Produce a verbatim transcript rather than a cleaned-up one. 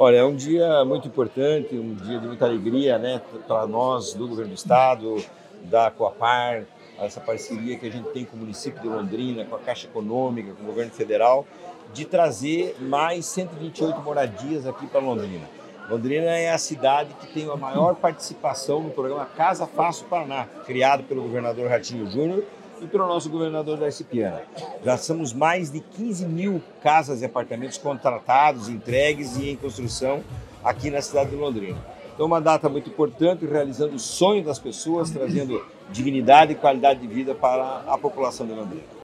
Olha, é um dia muito importante, um dia de muita alegria, né, para nós do Governo do Estado, da Coapar, essa parceria que a gente tem com o município de Londrina, com a Caixa Econômica, com o Governo Federal, de trazer mais cento e vinte e oito moradias aqui para Londrina. Londrina é a cidade que tem a maior participação no programa Casa Fácil Paraná, criado pelo governador Ratinho Júnior e pelo nosso governador Darcy Piana. Já somos mais de quinze mil casas e apartamentos contratados, entregues e em construção aqui na cidade de Londrina. Então, uma data muito importante, realizando o sonho das pessoas, trazendo dignidade e qualidade de vida para a população de Londrina.